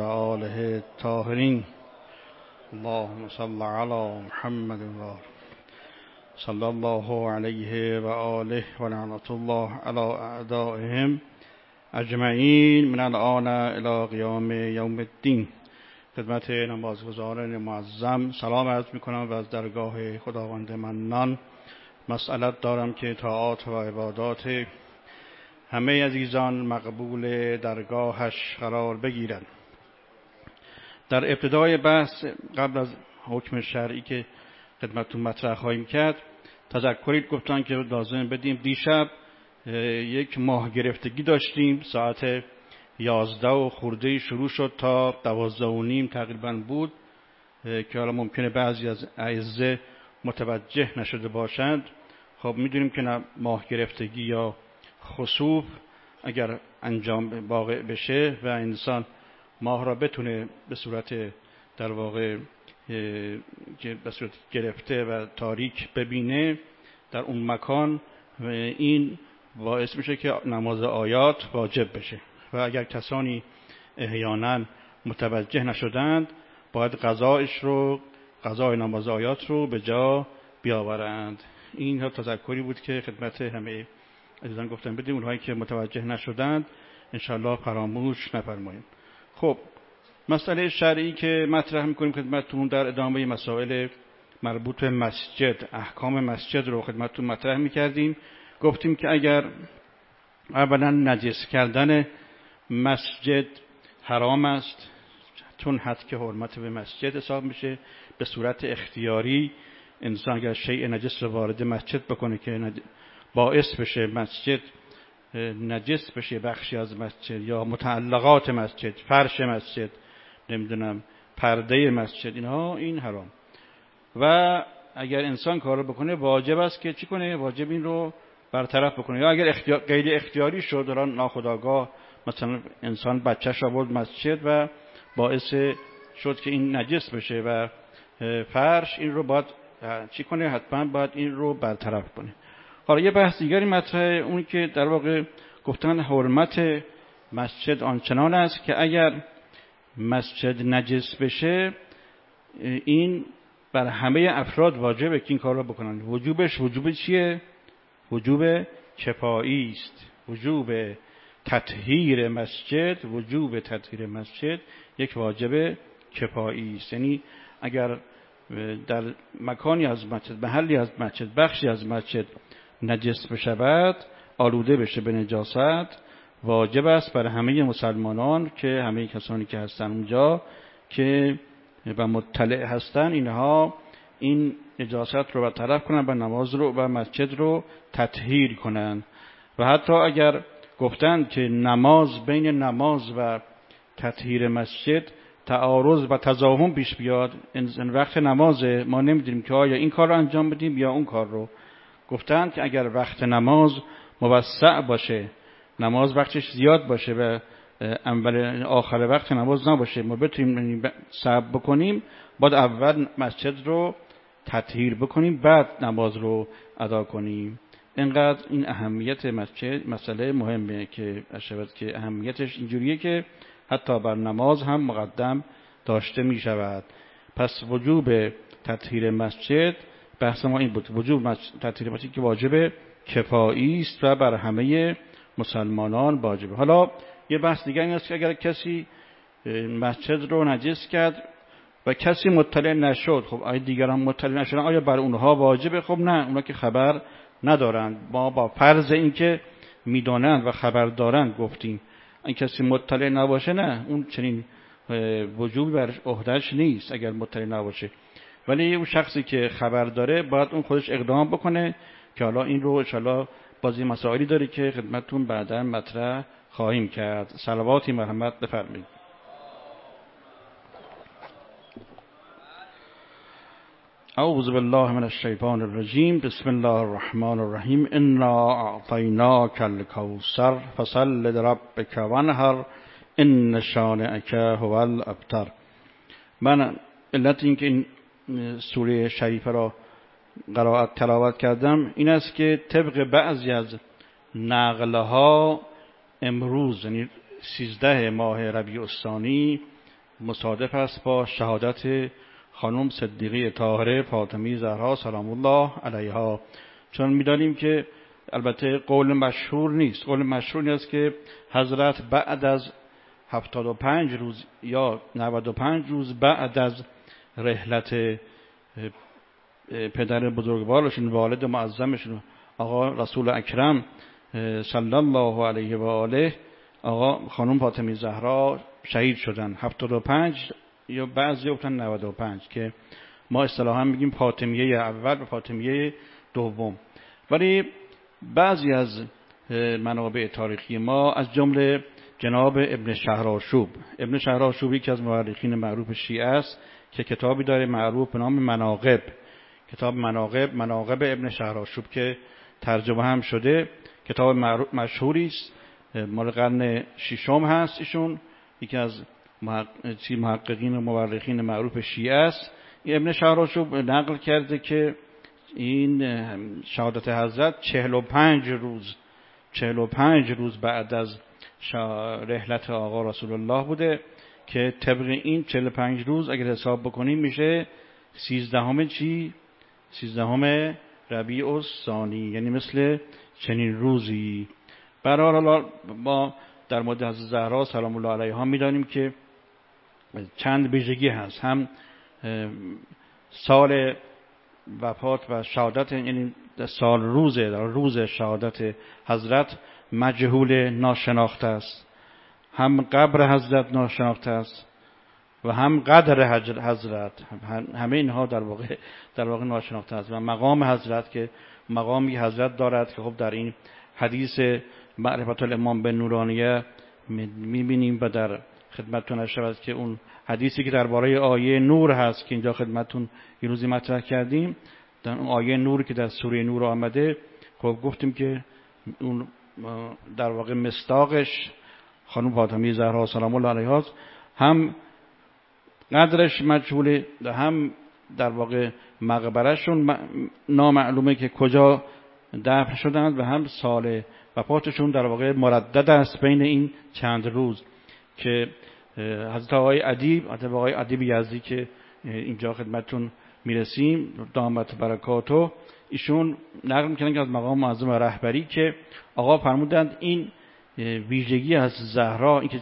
و آله الطاهرین. اللهم صل علی محمد و آله صلی الله علیه و آله و لعنت الله علی اعدائهم اجمعین من الآن الی قیام یوم الدین. خدمت نمازگزاران معظم سلام عرض میکنم و از درگاه خداوند منان مسئلت دارم که طاعات و عبادات همه عزیزان مقبول درگاهش قرار بگیرند. در ابتدای بحث قبل از حکم شرعی که خدمتتون مطرح خواهیم کرد تذکری گفتن که لازم بدیم. دیشب یک ماه گرفتگی داشتیم، ساعت 11 و خورده شروع شد تا 12 و نیم تقریبا بود که حالا ممکنه بعضی از اعزه متوجه نشده باشند. خب میدونیم که ماه گرفتگی یا خسوف اگر انجام واقع بشه و انسان ماه را بتونه به صورت در واقع به صورت گرفته و تاریک ببینه در اون مکان، این باعث میشه که نماز آیات واجب بشه و اگر کسانی احیانا متوجه نشدند باید قضای نماز آیات رو به جا بیاورند. این تذکری بود که خدمت همه عزیزان گفتم بدیم، اونهایی که متوجه نشدند انشاءالله فراموش نفرمایید. خب مسئله شرعی که مطرح میکنیم خدمتتون در ادامه مسائل مربوط به مسجد، احکام مسجد رو خدمتتون مطرح میکردیم. گفتیم که اگر اولا نجس کردن مسجد حرام است، چون حد که حرمت به مسجد حساب میشه، به صورت اختیاری انسان اگر شیء نجس رو وارد مسجد بکنه که باعث بشه مسجد نجس بشه، بخشی از مسجد یا متعلقات مسجد، فرش مسجد، نمیدونم پرده مسجد، اینها این حرام. و اگر انسان کار رو بکنه واجب است که چی کنه؟ واجب این رو برطرف بکنه. یا اگر غیر اختیاری شد، دارن ناخودآگاه مثلا انسان بچه‌ش آورد مسجد و باعث شد که این نجس بشه و فرش، این رو باید چی کنه؟ حتما باید این رو برطرف کنه. حالا یه بحث دیگری مطرحه، اونی که در واقع گفتن حرمت مسجد آنچنان است که اگر مسجد نجس بشه این بر همه افراد واجبه که این کار رو بکنن. وجوب چیه؟ وجوب کفایی است. وجوب تطهیر مسجد یک واجب کفایی است. یعنی اگر در مکانی از مسجد، محلی از مسجد، بخشی از مسجد نجس بشود، آلوده بشه به نجاست، واجب است بر همه مسلمانان که همه کسانی که هستن اونجا که و مطلع هستن، اینها این نجاست رو برطرف کنن و نماز رو و مسجد رو تطهیر کنن. و حتی اگر گفتن که بین نماز و تطهیر مسجد تعارض و تزاحم پیش بیاد، وقت نماز ما نمیدونیم که آیا این کار رو انجام بدیم یا اون کار رو، گفتن که اگر وقت نماز موسع باشه، نماز وقتش زیاد باشه و آخر وقت نماز نباشه، ما بتونیم صبر بکنیم، باید اول مسجد رو تطهیر بکنیم بعد نماز رو ادا کنیم. اینقدر این اهمیت مسجد مسئله مهمه که اشبت که اهمیتش اینجوریه که حتی بر نماز هم مقدم داشته می شود. پس وجوب تطهیر مسجد، بحث ما این بود، وجوب تطهیر مسجد که واجب کفایی است و بر همه مسلمانان واجبه. حالا یه بحث دیگه این است که اگر کسی مسجد رو نجس کرد و کسی مطلع نشد، خب آیا دیگران مطلع نشدن آیا بر اونها واجبه؟ خب نه، اونها که خبر ندارند. ما با فرض این که میدونند و خبر دارند گفتیم. این کسی مطلع نباشه نه، اون چنین وجوبی بر عهده‌اش نیست اگر مطلع نباشه. ولی اون شخصی که خبر داره باید اون خودش اقدام بکنه که حالا این رو انشاءالله بازی مسائلی داره که خدمتتون بعدا مطرح خواهیم کرد. صلواتی مرحمت بفرمایید. اعوذ بالله من الشیطان الرجیم. بسم الله الرحمن الرحیم. انا اعطیناک الکوثر فصل لربک وانحر ان شانئک هو الابتر. من علت این که این سوره شریفه را تلاوت کردم این است که طبق بعضی از نقلها امروز یعنی 13 ماه ربیع الثانی مصادف است با شهادت خانم صدیقه طاهره فاطمی زهرا سلام الله علیها. چون می‌دانیم که البته قول مشهور نیست، قول مشهور این است که حضرت بعد از 75 روز یا 95 روز بعد از رحلت پدر بزرگوارشون، والد معظمشون آقا رسول اکرم صلی الله علیه و آله، آقا خانم فاطمی زهرا شهید شدن. 75 یا بعضی گفتن 95 که ما اصطلاحاً میگیم فاطمیه اول و فاطمیه دوم. ولی بعضی از منابع تاریخی ما از جمله جناب ابن شهرآشوب، ابن شهرآشوب یکی از مورخین معروف شیعه است که کتابی داره معروف به نام مناقب، کتاب مناقب ابن شهرآشوب که ترجمه هم شده، کتاب مشهوری است، مال قرن ششم هست. ایشون یکی از محققین و مورخین معروف شیعه است. این ابن شهرآشوب نقل کرده که این شهادت حضرت 45 روز بعد از رحلت آقا رسول الله بوده که طبق این 45 روز اگر حساب بکنیم میشه 13 ربیع الثانی، یعنی مثل چنین روزی. برحال ما در مورد حضرت زهرا سلام الله علیها میدانیم که چند ویژگی هست. هم سال وفات و شهادت، یعنی روز شهادت حضرت مجهول ناشناخته است، هم قبر حضرت ناشناخته است و هم قدر حضرت، همه اینها در واقع ناشناخته است. و مقام حضرت که مقامی حضرت دارد که خب در این حدیث معرفت الامام به نورانیه میبینیم و در خدمتتون اشاره که اون حدیثی که درباره آیه نور هست که اینجا خدمتتون یه روزی مطرح کردیم، در اون آیه نور که در سوره نور آمده، خب گفتیم که اون در واقع مصداقش خانم فاطمی زهرا سلام الله علیها، هم قدرش مجهوله و هم در واقع مقبرشون نامعلومه که کجا دفن شدند و هم سال وفاتشون در واقع مردد است بین این چند روز که حضرت آقای ادیب یزدی که اینجا خدمتتون میرسیم دامت برکاتو، ایشون نقل میکنن که از مقام معظم و رهبری که آقا فرمودند این ویژگی از زهرا، این که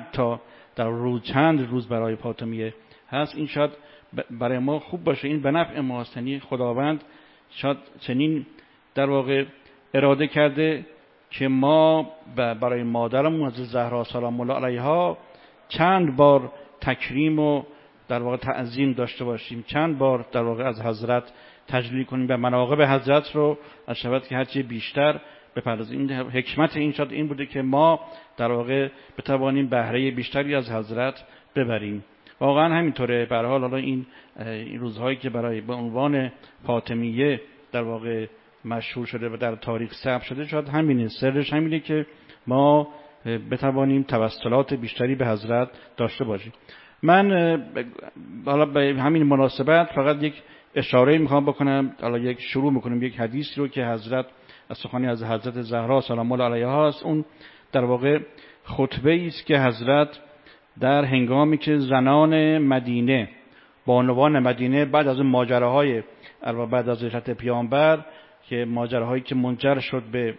چند روز برای فاطمیه هست، این شاید برای ما خوب باشه، این به نفع ماست. یعنی خداوند شاید چنین در واقع اراده کرده که ما برای مادرمون از زهرا سلام الله علیها چند بار تکریم و در واقع تعظیم داشته باشیم، چند بار در واقع از حضرت تجلیل کنیم و مناقب حضرت رو از شود که هرچی بیشتر بپردازیم. این حکمت این شاید این بوده که ما در واقع بتوانیم بهره بیشتری از حضرت ببریم. واقعا همینطوره. به هر حال حالا این روزهایی که برای به عنوان فاطمیه در واقع مشهور شده و در تاریخ ثبت شده، شاید همینه، سرش همینه که ما بتوانیم توسلات بیشتری به حضرت داشته باشیم. من حالا به همین مناسبت فقط یک اشاره میخوام بکنم. حالا شروع میکنم یک حدیثی رو که حضرت از سخنی از حضرت زهرا سلام الله علیها است. اون در واقع خطبه است که حضرت در هنگامی که زنان مدینه، بانوان مدینه بعد از ماجراهای بعد از رحلت پیامبر که ماجراهایی که منجر شد به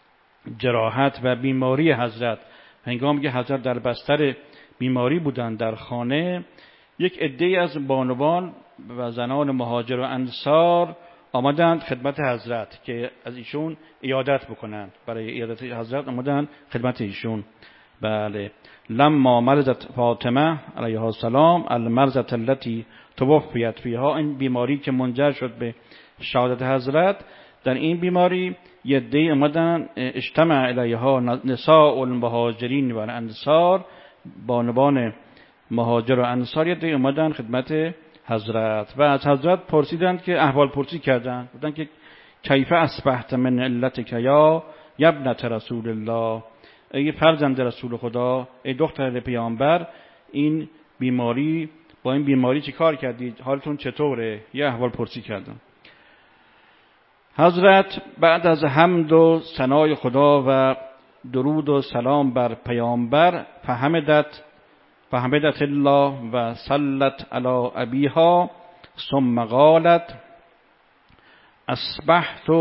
جراحت و بیماری حضرت، هنگامی که حضرت در بستر بیماری بودند در خانه، یک عده‌ای از بانوان و زنان مهاجر و انصار آمدند خدمت حضرت که از ایشون عیادت بکنند. برای عیادت حضرت آمدند خدمت ایشون. بله. لما مرضت فاطمه علیها السلام المرضة التي توفیت فیها، این بیماری که منجر شد به شهادت حضرت، در این بیماری یه عده‌ای آمدن اجتمع الیها نساء المهاجرین و الانصار، بانوان مهاجر و انصار یه عده‌ای آمدن خدمت حضرت و از حضرت پرسیدند که احوال پرسی کردند، گفتند که کیف اصبحت من علتک یا ابنة رسول الله، ای فرزند رسول خدا، ای دختر پیامبر، این بیماری، با این بیماری چی کار کردید؟ حالتون چطوره؟ یه احوال پرسی کردن. حضرت بعد از حمد و ثنای خدا و درود و سلام بر پیامبر، فحمدت فحمدت الله و صلت علی ابیها ثم قالت اصبحت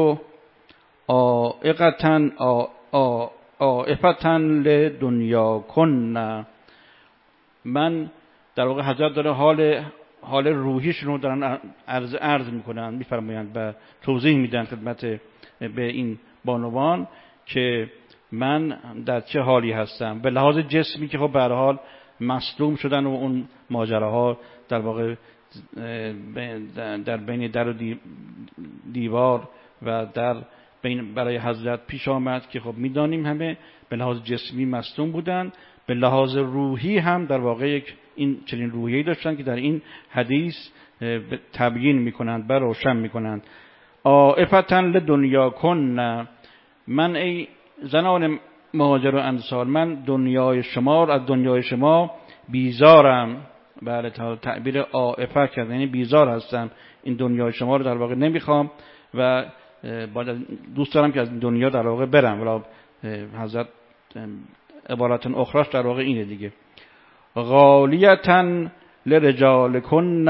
عائفة لدنیاکن. من در واقع حضرت داره حال روحیشون رو دارن عرض میکنن، میفرمایند و توضیح میدن خدمت به این بانوان که من در چه حالی هستم. به لحاظ جسمی که خب به هر حال مصدوم شدن و اون ماجراها در واقع در بین در و دیوار و در بین برای حضرت پیش آمد که خب میدانیم همه به لحاظ جسمی مصدوم بودن. به لحاظ روحی هم در واقع این چنین روحیه‌ای داشتن که در این حدیث تبیین میکنند و روشن میکنند. عائفة لدنیاکن، من ای زنان مهاجر و انصار، من دنیای شما از دنیای شما بیزارم. بله، تعبیر عائفه کرد یعنی بیزار هستم، این دنیای شما رو در واقع نمیخوام و دوست دارم که از دنیا در واقع برم. ولی حضرت عبارت اخراش در واقع اینه دیگه. غالیة لرجالکن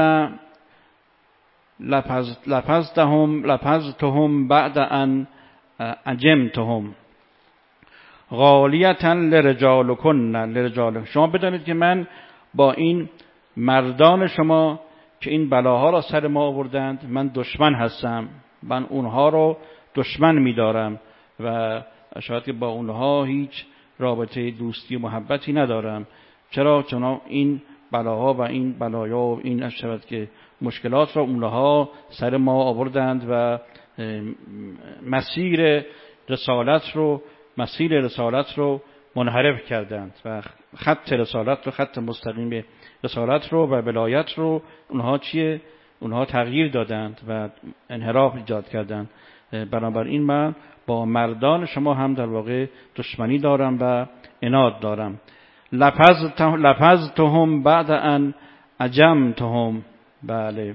لفظتهم بعد ان عجمتهم. غالیة لرجالکن، شما بدانید که من با این مردان شما که این بلاها را سر ما آوردند من دشمن هستم، من اونها رو دشمن می‌دارم و شاید که با اونها هیچ رابطه دوستی و محبتی ندارم. چرا؟ چون این بلاها و این بلایا و این شاید که مشکلات را اونها سر ما آوردند و مسیر رسالت رو منحرف کردند و خط رسالت رو، خط مستقیم رسالت رو و ولایت رو اونها تغییر دادند و انحراف ایجاد کردند. بنابراین من با مردان شما هم در واقع دشمنی دارم و عناد دارم. لفظتهم بعد ان عجمتهم. بله،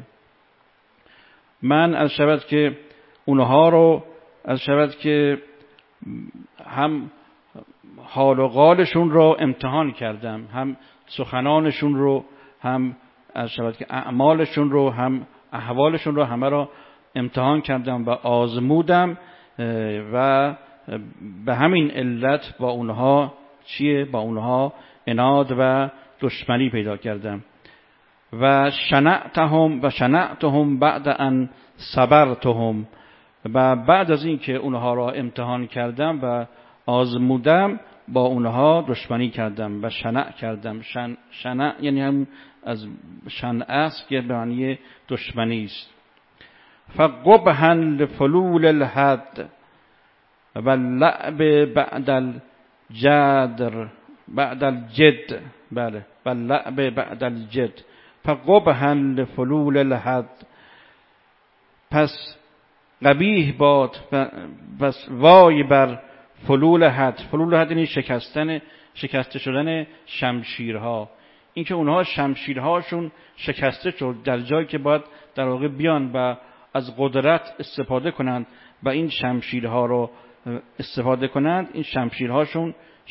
من از شود که اونها رو از شود که هم حال و قالشون رو امتحان کردم، هم سخنانشون رو، هم از شود که اعمالشون رو، هم احوالشون رو، همه را امتحان کردم و آزمودم و به همین علت با اونها با اونها عناد و دشمنی پیدا کردم. و شنعتهم بعد ان صبرتهم، و بعد از این که اونها را امتحان کردم و آزمودم با اونها دشمنی کردم و شنع کردم. شنع یعنی هم از شنع است که به معنی دشمنی است. فقبحا لفلول الحد و لعب بعد الجد. بله، و لعب بعد الجد. فقبحا لفلول الحد، پس قبیح باد، پس وای بر فلول حد. فلول حد یعنی شکسته شدن شمشیرها. این که اونها شمشیرهاشون شکسته شد در جایی که باید در واقع بیان و از قدرت استفاده کنند و این شمشیرها رو استفاده کنند، این شمشیرهاشون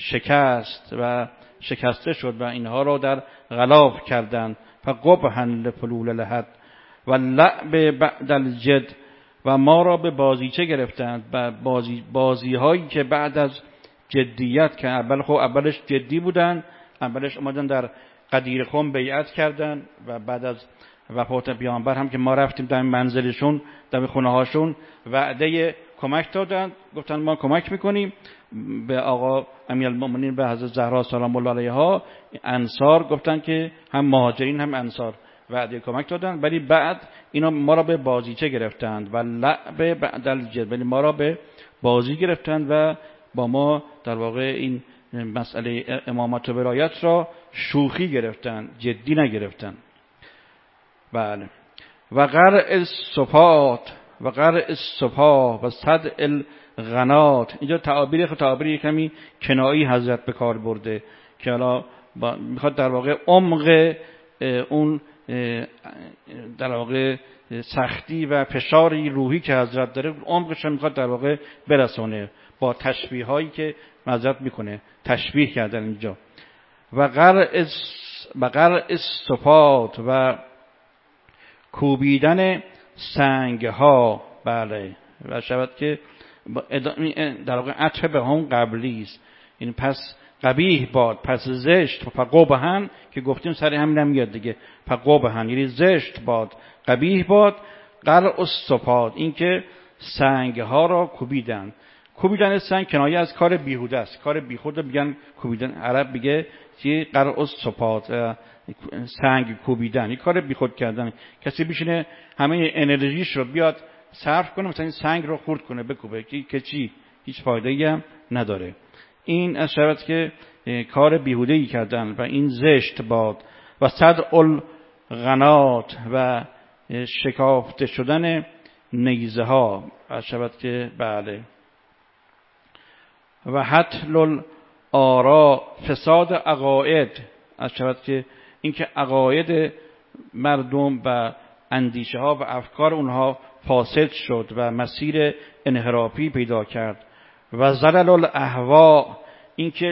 شکسته شد و اینها را در غلاف کردند. فقبحا لفلول الحد و لعب بعد الجد، و ما را به بازیچه گرفتند. و بازی هایی که بعد از جدیت، که اولش جدی بودن، اولش اومدن در قدیر خم بیعت کردن و بعد از وفات پیامبر هم که ما رفتیم در منزلشون، در خونه هاشون، وعده کمک دادن، گفتن ما کمک میکنیم به آقا امیرالمومنین، به حضرت زهرا سلام الله علیها. انصار گفتن که هم مهاجرین هم انصار وعده کمک دادن، ولی بعد اینا ما را به بازیچه گرفتند و لعب بعد الجد، ولی ما را به بازی گرفتند و با ما در واقع این مسئله امامت و ولایت را شوخی گرفتند، جدی نگرفتند. بله. و قرع الصفا و صدع الغنات. اینجا تعابیر کمی کنایی حضرت به کار برده که حالا میخواد در واقع عمق اون در واقع سختی و فشاری روحی که حضرت داره، عمقش میخواد در واقع برسونه با تشبیه هایی که حضرت میکنه. تشبیه کردن اینجا. و قرع قرع الصفات و کوبیدن سنگ ها. بله و شود که در واقع عطف به هم قبلی است. این پس قبیح باد، پس زشت، فقبحن که گفتیم سر همین هم میاد دیگه، فقبحن یعنی زشت باد، قبیح باد. قرع الصفات این که سنگ ها را کوبیدن. کوبیدن سنگ کنایه از کار بیهوده است، کار بیخود میگن کوبیدن. عرب میگه چی؟ قرع الصفات، سنگ کوبیدن، این کار بیخود کردن. کسی بشینه همه انرژیش رو بیاد صرف کنه مثلا این سنگ رو خرد کنه بکوبه که چی؟ هیچ فایده‌ای هم نداره. این از شود که کار بیهوده‌ای کردن و این زشت باد. و صدع الغنات و شکافته شدن نیزه ها از شود که بله. و حتل الآراء فساد عقاید از شود که اینکه عقاید مردم و اندیشه ها و افکار اونها فاسد شد و مسیر انحرافی پیدا کرد. و زلل الاهوا اینکه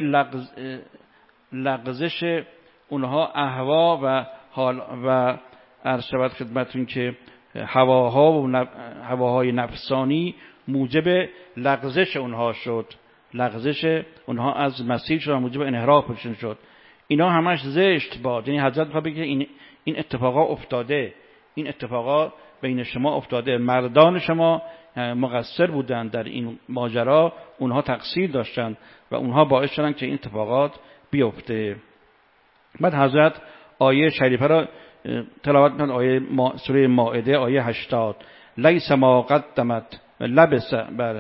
لغزش اونها اهوا و حال و عرض شود خدمتون که هواها و هواهای نفسانی موجب لغزش اونها شد، لغزش اونها از مسیر شد و موجب انحرافشون شد. اینا همش زشت باد. یعنی حضرت می‌خواد بگه این اتفاقا افتاده، این اتفاقا بین شما افتاده، مردان شما مقصر بودند در این ماجرا، اونها تقصیر داشتند و اونها باعث شدن که این اتفاقات بیفته. بعد حضرت آیه شریفه را تلاوت می‌کنند، آیه سوره مائده آیه 80. لیس ما قدمت لبس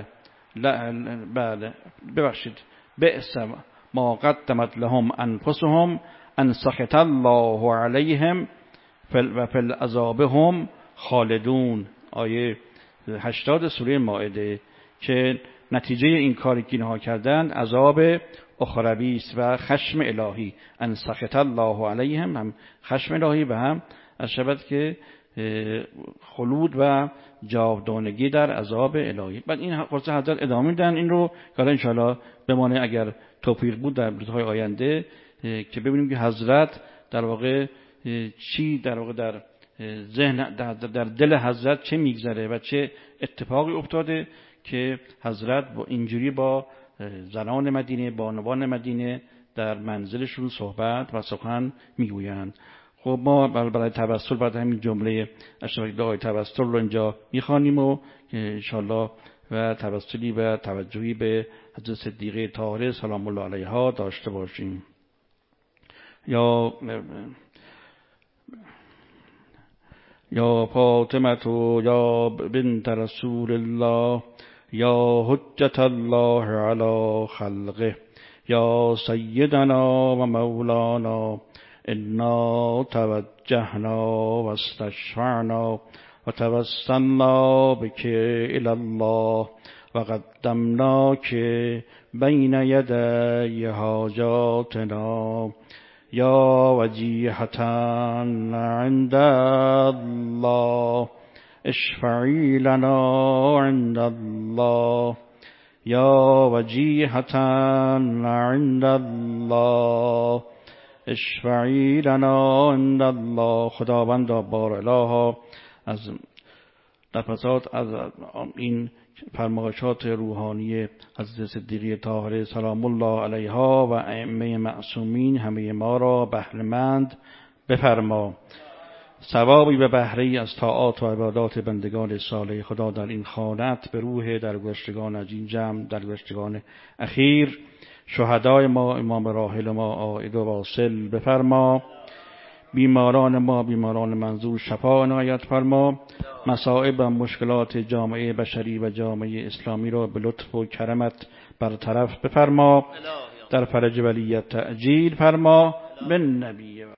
بله ببخشید بئس ما قدمت لهم انفسهم ان سخط الله علیهم و فی العذاب هم خالدون. آیه 80 سوره مائده که نتیجه این کاری که اینها کردند عذاب اخروی است و خشم الهی. ان سخط الله علیهم، هم خشم الهی و هم از شبت که خلود و جاودانگی در عذاب الهی. بعد این قصه حضرت ادامه میدن این رو که ان شاء الله بمانه اگر توفیق بود در روزهای آینده که ببینیم که حضرت در واقع چی در واقع در ذهن در دل حضرت چه میگذره و چه اتفاقی افتاده که حضرت با اینجوری با زنان مدینه، بانوان مدینه در منزلشون صحبت و سخن میگویند. خب ما برای توسل بعد همین جمله اشتراک دعای توسل رو اینجا میخوانیم و ان شاءالله و توسلی و توجهی به حضرت صدیقه طاهره سلام الله علیها داشته باشیم. یا فاطمه یا بنت رسول الله یا حجت الله علی خلقه یا سیدنا و مولانا انا توجهنا و استشفعنا و توسلنا بك الی الله و قدمناک بین یدی حاجاتنا یا وجیهتا عند الله اشفعی لنا عند الله یا وجیهتا عند الله اشفعی لنا عند الله. خداوندا بار الها از نفسات از این فرمایشات روحانی حضرت صدیقه طاهره سلام الله علیها و ائمه معصومین همه ما را بهره‌مند بفرما. ثوابی به بهره از طاعات و عبادات بندگان صالح خدا در این خانت به روح درگذشتگان از این جمع، درگذشتگان اخیر، شهدای ما، امام راحل ما عائد و واصل بفرما. بیماران ما، بیماران منظور شفا عنایت فرما. مصائب و مشکلات جامعه بشری و جامعه اسلامی را به لطف و کرمت برطرف بفرما. در فرج ولیت تعجیل فرما. بن نبی